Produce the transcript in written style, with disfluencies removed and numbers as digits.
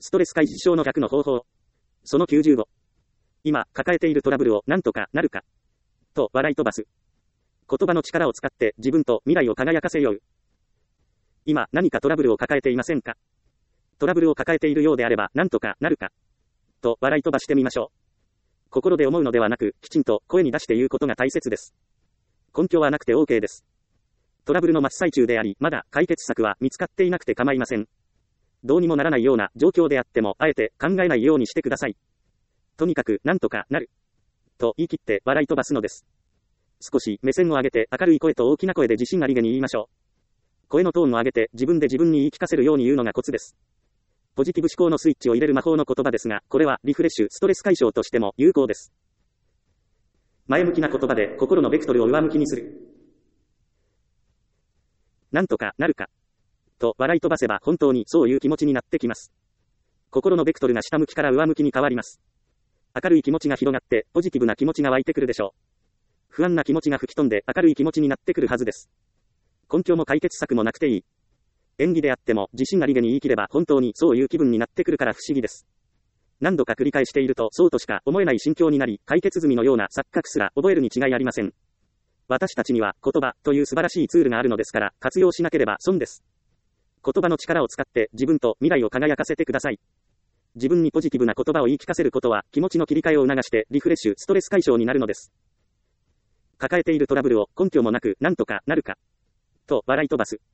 ストレス解消の逆の方法。その95。今、抱えているトラブルをなんとかなるか。と笑い飛ばす。言葉の力を使って自分と未来を輝かせよう。今、何かトラブルを抱えていませんか？トラブルを抱えているようであれば、なんとかなるか。と笑い飛ばしてみましょう。心で思うのではなく、きちんと声に出して言うことが大切です。根拠はなくて OK です。トラブルの真っ最中であり、まだ解決策は見つかっていなくて構いません。どうにもならないような状況であっても、あえて考えないようにしてください。とにかく、なんとかなる。と言い切って笑い飛ばすのです。少し目線を上げて明るい声と大きな声で自信ありげに言いましょう。声のトーンを上げて自分で自分に言い聞かせるように言うのがコツです。ポジティブ思考のスイッチを入れる魔法の言葉ですが、これはリフレッシュ、ストレス解消としても有効です。前向きな言葉で心のベクトルを上向きにする。なんとかなるか。と笑い飛ばせば本当にそういう気持ちになってきます。心のベクトルが下向きから上向きに変わります。明るい気持ちが広がってポジティブな気持ちが湧いてくるでしょう。不安な気持ちが吹き飛んで明るい気持ちになってくるはずです。根拠も解決策もなくていい。演技であっても自信ありげに言い切れば本当にそういう気分になってくるから不思議です。何度か繰り返しているとそうとしか思えない心境になり、解決済みのような錯覚すら覚えるに違いありません。私たちには言葉という素晴らしいツールがあるのですから活用しなければ損です。言葉の力を使って自分と未来を輝かせてください。自分にポジティブな言葉を言い聞かせることは気持ちの切り替えを促してリフレッシュ、ストレス解消になるのです。抱えているトラブルを根拠もなくなんとかなるか。と笑い飛ばす。